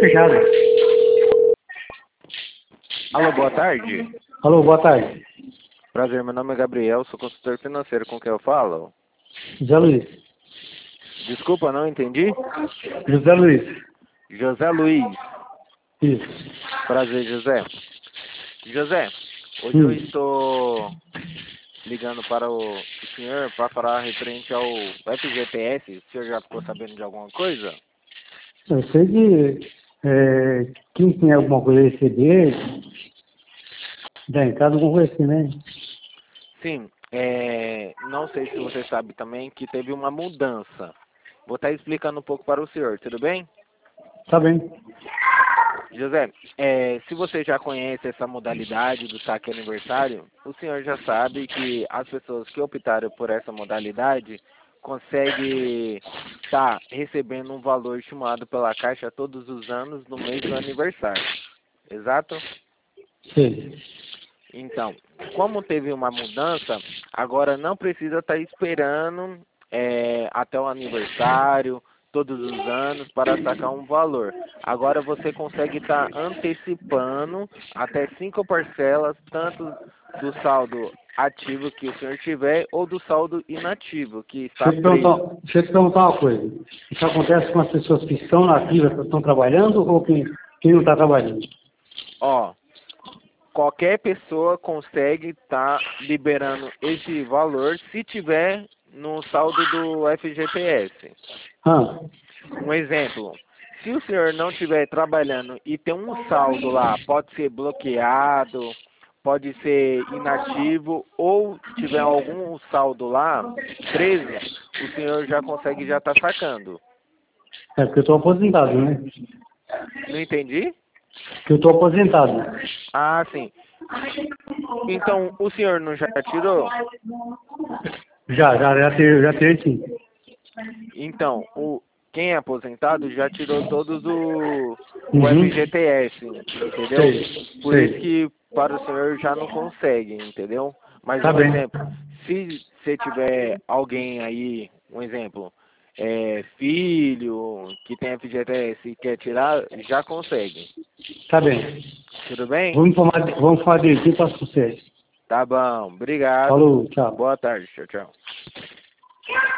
fechado. Alô, boa tarde. Alô, boa tarde. Prazer, meu nome é Gabriel, sou consultor financeiro, com quem eu falo? José Luiz. Desculpa, não entendi? José Luiz. José Luiz. Isso. Prazer, José. José, hoje eu Hum. estou ligando para o senhor para falar referente ao FGTS. O senhor já ficou sabendo de alguma coisa? Eu sei que quem tem alguma coisa a receber, dá em casa alguma coisa assim, né? Sim, não sei se você sabe também que teve uma mudança. Vou estar explicando um pouco para o senhor, tudo bem? Tá bem. José, se você já conhece essa modalidade do saque aniversário, o senhor já sabe que as pessoas que optaram por essa modalidade conseguem estar recebendo um valor estimado pela Caixa todos os anos no mês do aniversário. Exato? Sei. Então, como teve uma mudança, agora não precisa estar esperando até o aniversário, todos os anos, para sacar um valor. Agora você consegue estar antecipando até 5 parcelas, tanto do saldo ativo que o senhor tiver ou do saldo inativo que está preso. Deixa eu te perguntar uma coisa. Isso acontece com as pessoas que estão nativas, que estão trabalhando, ou quem não está trabalhando? Ó, qualquer pessoa consegue estar liberando esse valor se tiver no saldo do FGTS. Ah, Um exemplo, se o senhor não estiver trabalhando e tem um saldo lá, pode ser bloqueado, pode ser inativo ou tiver algum saldo lá preso, o senhor já consegue já estar sacando. é porque eu estou aposentado, né? Não entendi? Porque eu estou aposentado. Ah, sim. Então, o senhor não já tirou? Já tirei sim. Então, quem é aposentado já tirou todos o Uhum. FGTS, entendeu? Sei, Por isso sei. que para o senhor já não consegue, entendeu? Mas Tá um bem. exemplo, se você tiver alguém aí, um exemplo, filho que tem FGTS e quer tirar, já consegue. Tá bem. Tudo bem? Vamos falar direitinho para sucesso. Tá bom, obrigado. Falou, tchau. Boa tarde, tchau, tchau.